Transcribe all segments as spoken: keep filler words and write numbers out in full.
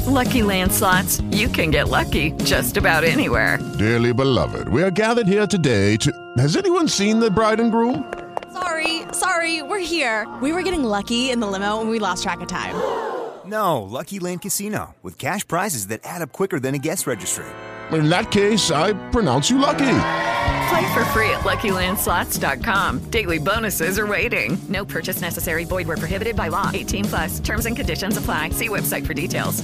Lucky Land Slots, you can get lucky just about anywhere. Dearly beloved, we are gathered here today to... Has anyone seen the bride and groom? Sorry, sorry, we're here. We were getting lucky in the limo and we lost track of time. No, Lucky Land Casino, with cash prizes that add up quicker than a guest registry. In that case, I pronounce you lucky. Play for free at Lucky Land Slots dot com. Daily bonuses are waiting. No purchase necessary. Void where prohibited by law. eighteen plus. Terms and conditions apply. See website for details.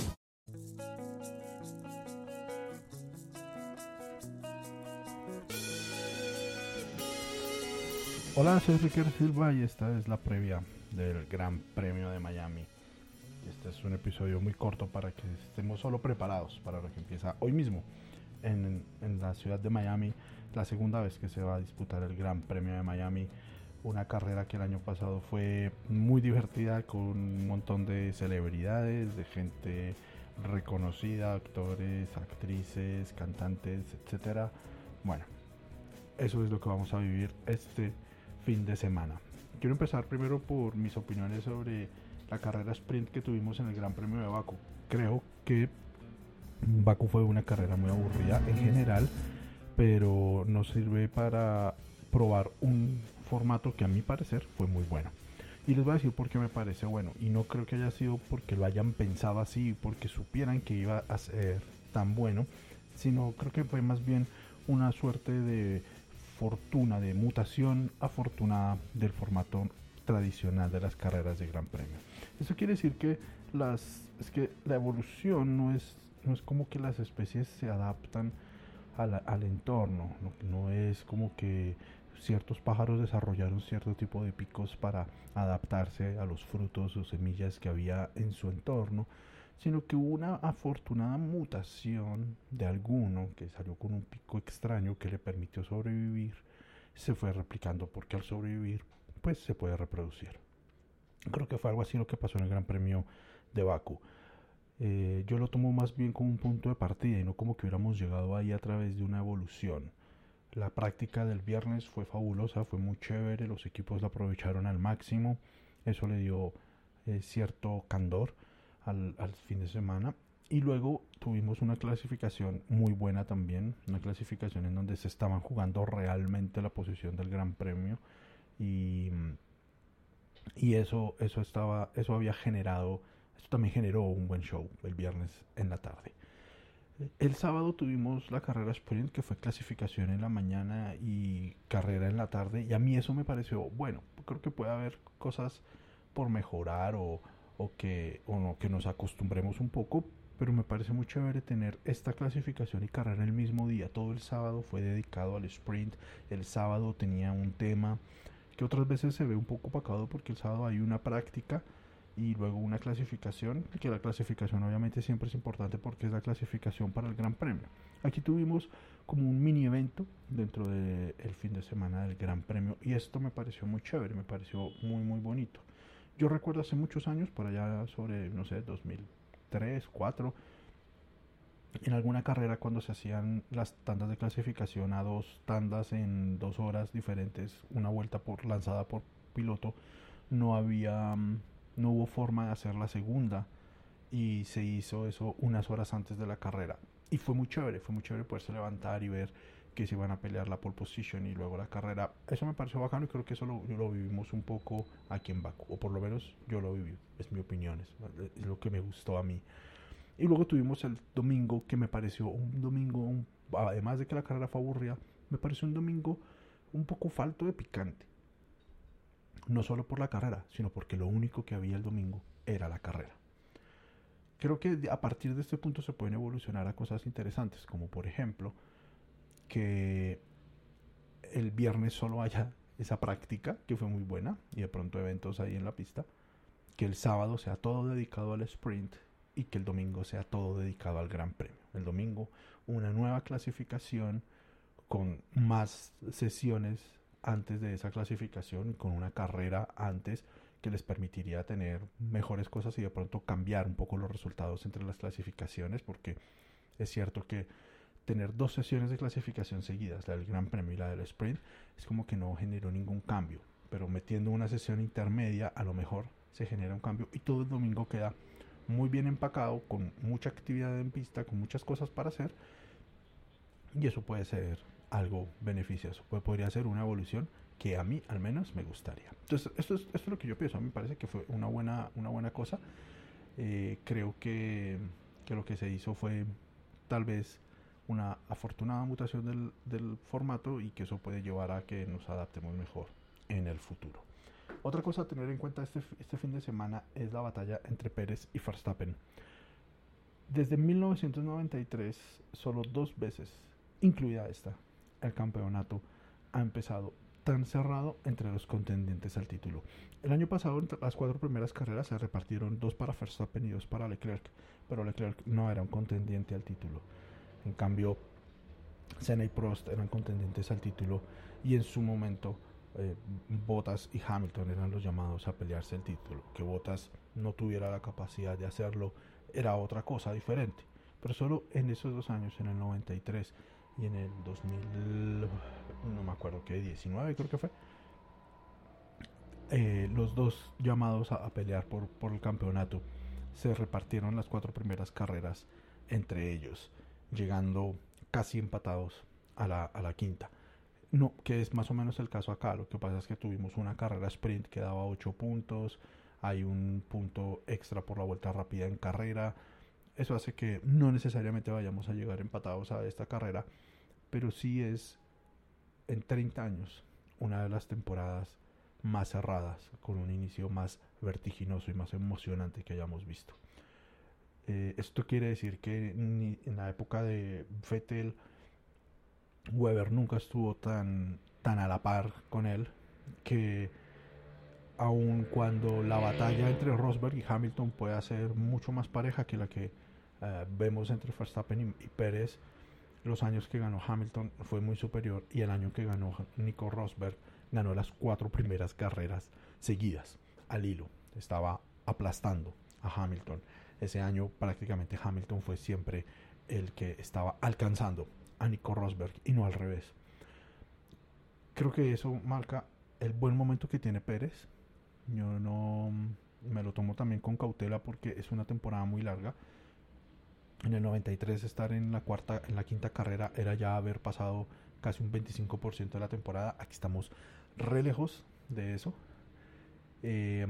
Hola, soy Ricardo Silva y esta es la previa del Gran Premio de Miami. Este es un episodio muy corto para que estemos solo preparados para lo que empieza hoy mismo en, en la ciudad de Miami, la segunda vez que se va a disputar el Gran Premio de Miami, una carrera que el año pasado fue muy divertida con un montón de celebridades, de gente reconocida, actores, actrices, cantantes, etcétera. Bueno, eso es lo que vamos a vivir este fin de semana. Quiero empezar primero por mis opiniones sobre la carrera sprint que tuvimos en el Gran Premio de Bakú. Creo que Bakú fue una carrera muy aburrida en general, pero nos sirve para probar un formato que a mi parecer fue muy bueno. Y les voy a decir por qué me parece bueno. Y no creo que haya sido porque lo hayan pensado así, porque supieran que iba a ser tan bueno, sino creo que fue más bien una suerte de fortuna, de mutación afortunada del formato tradicional de las carreras de Gran Premio. Eso quiere decir que las es que la evolución no es no es como que las especies se adaptan a la, al entorno, no, no es como que ciertos pájaros desarrollaron cierto tipo de picos para adaptarse a los frutos o semillas que había en su entorno, sino que hubo una afortunada mutación de alguno que salió con un pico extraño que le permitió sobrevivir, se fue replicando porque al sobrevivir pues se puede reproducir. Creo que fue algo así lo que pasó en el Gran Premio de Bakú. Eh, yo lo tomo más bien como un punto de partida y no como que hubiéramos llegado ahí a través de una evolución. La práctica del viernes fue fabulosa, fue muy chévere, los equipos la aprovecharon al máximo, eso le dio eh, cierto candor al, al fin de semana. Y luego tuvimos una clasificación muy buena también, una clasificación en donde se estaban jugando realmente la posición del Gran Premio y, y eso, eso, estaba, eso había generado, esto también generó un buen show el viernes en la tarde. El sábado tuvimos la carrera sprint, que fue clasificación en la mañana y carrera en la tarde, y a mí eso me pareció bueno. Creo que puede haber cosas por mejorar o, o, que, o no, que nos acostumbremos un poco, pero me parece muy chévere tener esta clasificación y carrera el mismo día. Todo el sábado fue dedicado al sprint, el sábado tenía un tema que otras veces se ve un poco opacado porque el sábado hay una práctica y luego una clasificación, que la clasificación obviamente siempre es importante porque es la clasificación para el Gran Premio. Aquí tuvimos como un mini evento dentro del fin de semana del Gran Premio y esto me pareció muy chévere, me pareció muy muy bonito. Yo recuerdo hace muchos años, por allá sobre, no sé, dos mil tres, cuatro, en alguna carrera cuando se hacían las tandas de clasificación a dos tandas en dos horas diferentes, una vuelta por lanzada por piloto, no había... no hubo forma de hacer la segunda y se hizo eso unas horas antes de la carrera y fue muy chévere, fue muy chévere poderse levantar y ver que se iban a pelear la pole position y luego la carrera. Eso me pareció bacano y creo que eso lo, lo vivimos un poco aquí en Bakú, o por lo menos yo lo viví, es mi opinión, es, es lo que me gustó a mí. Y luego tuvimos el domingo, que me pareció un domingo, un, además de que la carrera fue aburrida, me pareció un domingo un poco falto de picante. No solo por la carrera, sino porque lo único que había el domingo era la carrera. Creo que a partir de este punto se pueden evolucionar a cosas interesantes, como por ejemplo que el viernes solo haya esa práctica, que fue muy buena, y de pronto eventos ahí en la pista, que el sábado sea todo dedicado al sprint y que el domingo sea todo dedicado al Gran Premio. El domingo una nueva clasificación con más sesiones antes de esa clasificación y con una carrera antes que les permitiría tener mejores cosas y de pronto cambiar un poco los resultados entre las clasificaciones, porque es cierto que tener dos sesiones de clasificación seguidas, la del Gran Premio y la del Sprint, es como que no generó ningún cambio, pero metiendo una sesión intermedia a lo mejor se genera un cambio y todo el domingo queda muy bien empacado, con mucha actividad en pista, con muchas cosas para hacer, y eso puede ser algo beneficioso, pues podría ser una evolución que a mí al menos me gustaría. Entonces esto es, esto es lo que yo pienso. A mí me parece que fue una buena, una buena cosa. Eh, creo que, que lo que se hizo fue tal vez una afortunada mutación del, del formato, y que eso puede llevar a que nos adaptemos mejor en el futuro. Otra cosa a tener en cuenta este, este fin de semana es la batalla entre Pérez y Verstappen. Desde mil novecientos noventa y tres, solo dos veces, incluida esta, el campeonato ha empezado tan cerrado entre los contendientes al título. El año pasado, entre las cuatro primeras carreras, se repartieron dos para Verstappen y dos para Leclerc, pero Leclerc no era un contendiente al título. En cambio, Senna y Prost eran contendientes al título, y en su momento eh, Bottas y Hamilton eran los llamados a pelearse el título. Que Bottas no tuviera la capacidad de hacerlo era otra cosa diferente, pero solo en esos dos años, en el noventa y tres y en el dos mil, no me acuerdo qué, diecinueve creo que fue, eh, los dos llamados a, a pelear por, por el campeonato se repartieron las cuatro primeras carreras entre ellos, llegando casi empatados a la, a la quinta. No, que es más o menos el caso acá. Lo que pasa es que tuvimos una carrera sprint que daba ocho puntos, hay un punto extra por la vuelta rápida en carrera. Eso hace que no necesariamente vayamos a llegar empatados a esta carrera, pero sí es en treinta años una de las temporadas más cerradas, con un inicio más vertiginoso y más emocionante que hayamos visto. Eh, esto quiere decir que ni en la época de Vettel, Webber nunca estuvo tan, tan a la par con él, que aun cuando la batalla entre Rosberg y Hamilton pueda ser mucho más pareja que la que uh, vemos entre Verstappen y, y Pérez, los años que ganó Hamilton fue muy superior, y el año que ganó Nico Rosberg ganó las cuatro primeras carreras seguidas al hilo, estaba aplastando a Hamilton. Ese año prácticamente Hamilton fue siempre el que estaba alcanzando a Nico Rosberg y no al revés. Creo que eso marca el buen momento que tiene Pérez. Yo no me lo tomo también con cautela porque es una temporada muy larga. En el noventa y tres estar en la cuarta, en la quinta carrera era ya haber pasado casi un veinticinco por ciento de la temporada. Aquí estamos re lejos de eso. Eh,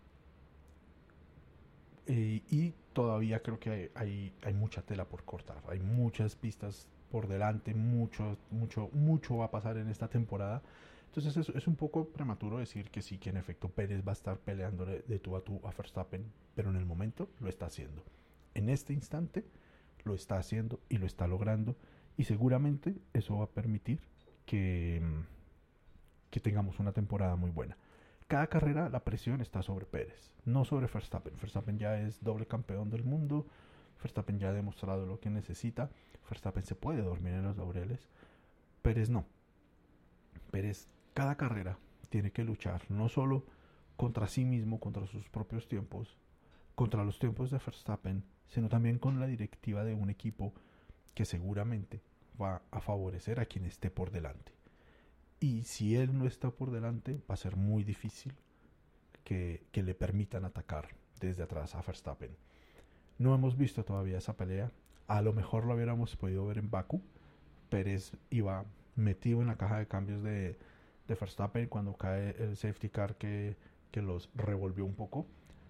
eh, y todavía creo que hay, hay, hay mucha tela por cortar. Hay muchas pistas por delante, mucho, mucho, mucho va a pasar en esta temporada. Entonces es, es un poco prematuro decir que sí, que en efecto Pérez va a estar peleando de, de tú a tú a Verstappen, pero en el momento lo está haciendo. En este instante lo está haciendo y lo está logrando, y seguramente eso va a permitir que, que tengamos una temporada muy buena. Cada carrera la presión está sobre Pérez, no sobre Verstappen. Verstappen ya es doble campeón del mundo, Verstappen ya ha demostrado lo que necesita, Verstappen se puede dormir en los laureles, Pérez no. Pérez cada carrera tiene que luchar no solo contra sí mismo, contra sus propios tiempos, contra los tiempos de Verstappen, sino también con la directiva de un equipo que seguramente va a favorecer a quien esté por delante. Y si él no está por delante, va a ser muy difícil que, que le permitan atacar desde atrás a Verstappen. No hemos visto todavía esa pelea. A lo mejor lo hubiéramos podido ver en Bakú. Pérez iba metido en la caja de cambios de, de Verstappen cuando cae el safety car que, que los revolvió un poco.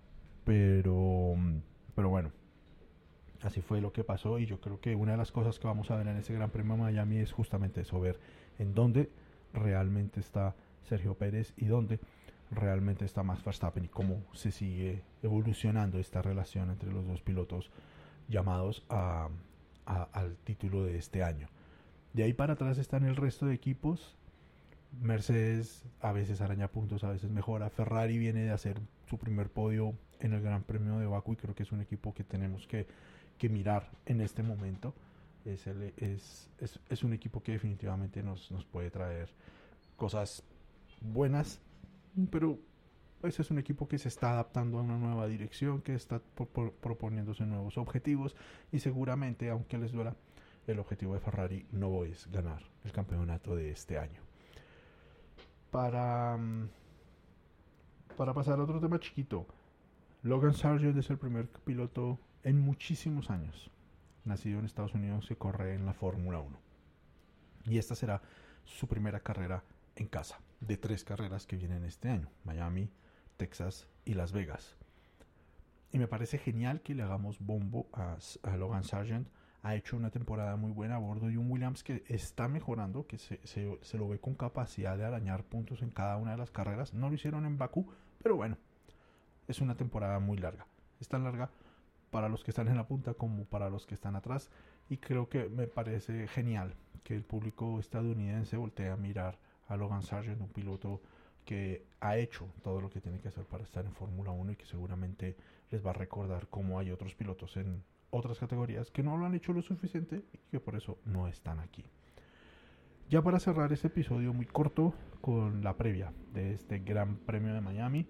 Pero, pero bueno, así fue lo que pasó, y yo creo que una de las cosas que vamos a ver en ese Gran Premio de Miami es justamente eso, ver en dónde realmente está Sergio Pérez y dónde realmente está Max Verstappen, y cómo se sigue evolucionando esta relación entre los dos pilotos llamados a, a, al título de este año. De ahí para atrás están el resto de equipos. Mercedes a veces araña puntos, a veces mejora. Ferrari viene de hacer su primer podio en el Gran Premio de Bakú, y creo que es un equipo que tenemos que, que mirar en este momento. Es, el, es, es, es un equipo que definitivamente nos, nos puede traer cosas buenas, pero pues es un equipo que se está adaptando a una nueva dirección, que está por, por, proponiéndose nuevos objetivos, y seguramente, aunque les duela, el objetivo de Ferrari no es ganar el campeonato de este año. Para, para pasar a otro tema chiquito, Logan Sargent es el primer piloto en muchísimos años, nacido en Estados Unidos, que corre en la Fórmula uno. Y esta será su primera carrera en casa, de tres carreras que vienen este año: Miami, Texas y Las Vegas. Y me parece genial que le hagamos bombo a, a Logan Sargent. Ha hecho una temporada muy buena a bordo de un Williams que está mejorando, que se, se, se lo ve con capacidad de arañar puntos en cada una de las carreras. No lo hicieron en Bakú, pero bueno, es una temporada muy larga. Es tan larga para los que están en la punta como para los que están atrás. Y creo que me parece genial que el público estadounidense voltee a mirar a Logan Sargent, un piloto que ha hecho todo lo que tiene que hacer para estar en Fórmula uno y que seguramente les va a recordar cómo hay otros pilotos en otras categorías que no lo han hecho lo suficiente y que por eso no están aquí. Ya para cerrar este episodio muy corto con la previa de este Gran Premio de Miami,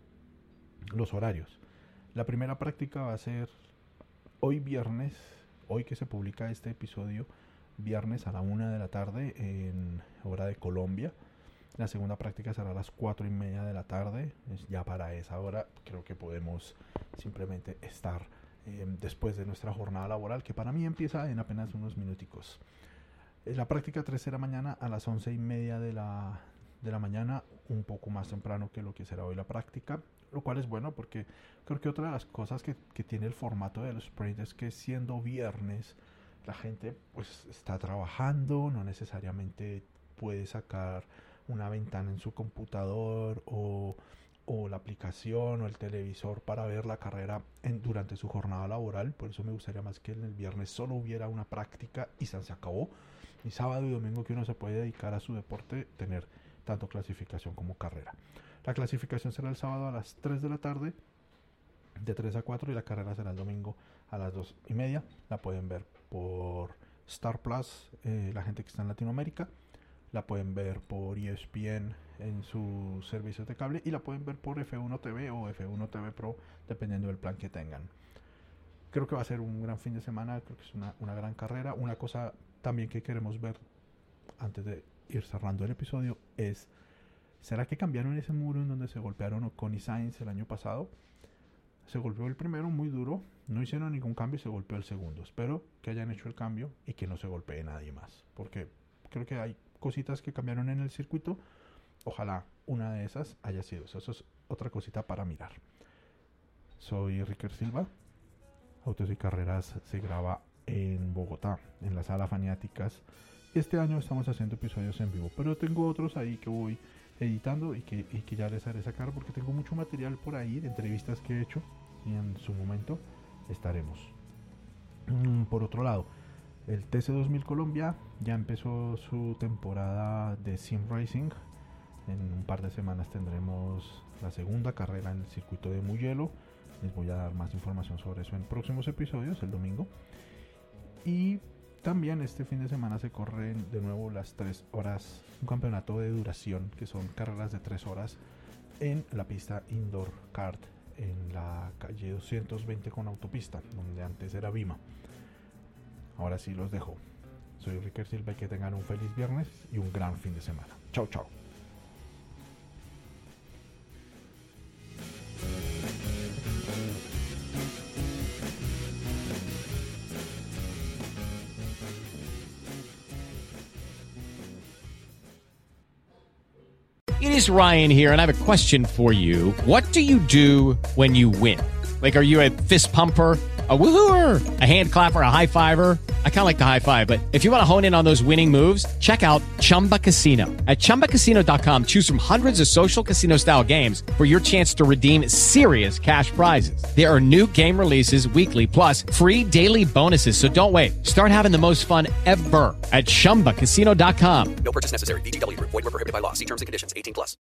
los horarios. La primera práctica va a ser hoy viernes, hoy que se publica este episodio, viernes a la una de la tarde en hora de Colombia. La segunda práctica será a las cuatro y media de la tarde. Ya para esa hora creo que podemos simplemente estar eh, después de nuestra jornada laboral, que para mí empieza en apenas unos minuticos. La práctica tres será mañana a las once y media de la, de la mañana, un poco más temprano que lo que será hoy la práctica, lo cual es bueno porque creo que otra de las cosas que, que tiene el formato del sprint es que siendo viernes la gente pues está trabajando, no necesariamente puede sacar una ventana en su computador o, o la aplicación o el televisor para ver la carrera en, durante su jornada laboral. Por eso me gustaría más que en el viernes solo hubiera una práctica y se acabó. Y sábado y domingo, que uno se puede dedicar a su deporte, tener tanto clasificación como carrera. La clasificación será el sábado a las tres de la tarde, de tres a cuatro, y la carrera será el domingo a las dos y media. La pueden ver por Star Plus, eh, la gente que está en Latinoamérica. La pueden ver por E S P N en sus servicios de cable y la pueden ver por F uno T V o F uno T V Pro, dependiendo del plan que tengan. Creo que va a ser un gran fin de semana, creo que es una, una gran carrera. Una cosa también que queremos ver antes de ir cerrando el episodio es: ¿será que cambiaron ese muro en donde se golpearon Ocon y Sainz el año pasado? Se golpeó el primero muy duro, no hicieron ningún cambio y se golpeó el segundo. Espero que hayan hecho el cambio y que no se golpee nadie más, porque creo que hay cositas que cambiaron en el circuito. Ojalá una de esas haya sido eso. Eso es otra cosita para mirar. Soy Ricker Silva. Autos y Carreras se graba en Bogotá, en la Sala Faniáticas. Este año estamos haciendo episodios en vivo, pero tengo otros ahí que voy editando y que, y que ya les haré sacar, porque tengo mucho material por ahí de entrevistas que he hecho y en su momento estaremos. Por otro lado, el T C dos mil Colombia ya empezó su temporada de Sim Racing. En un par de semanas tendremos la segunda carrera en el circuito de Mugello. Les voy a dar más información sobre eso en próximos episodios, el domingo. Y también este fin de semana se corren de nuevo las tres horas, un campeonato de duración, que son carreras de tres horas en la pista Indoor Kart, en la calle doscientos veinte con autopista, donde antes era Vima. Ahora sí los dejo. Soy Ricker Silva y que tengan un feliz viernes y un gran fin de semana. Chao, chao. It is Ryan here, and I have a question for you. What do you do when you win? Like, are you a fist pumper, a woohooer, a hand clapper, a high fiver? I kind of like the high five, but if you want to hone in on those winning moves, check out Chumba Casino. At chumba casino dot com, choose from hundreds of social casino style games for your chance to redeem serious cash prizes. There are new game releases weekly, plus free daily bonuses. So don't wait. Start having the most fun ever at chumba casino dot com. No purchase necessary. V G W Group. Void where prohibited by law. See terms and conditions. eighteen plus.